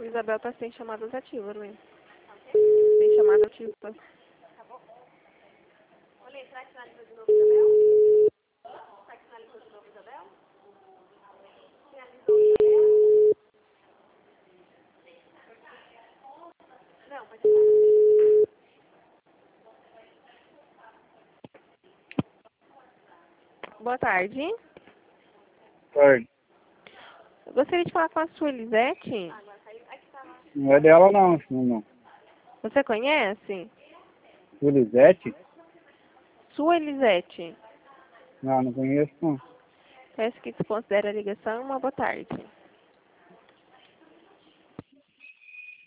Isabel tá sem chamadas ativas, né? Sem chamada ativa. Olha, será que finalizou de novo, Isabel? Será que finalizou de novo, Isabel? Finalizou, Isabel? Não, pode falar. Boa tarde. Tarde. Eu gostaria de falar com a sua Elisete. Não é dela não, não. Você conhece? Elisete? Sua Elisete. Não, não conheço não. Peço que desconsidere a ligação. Uma boa tarde.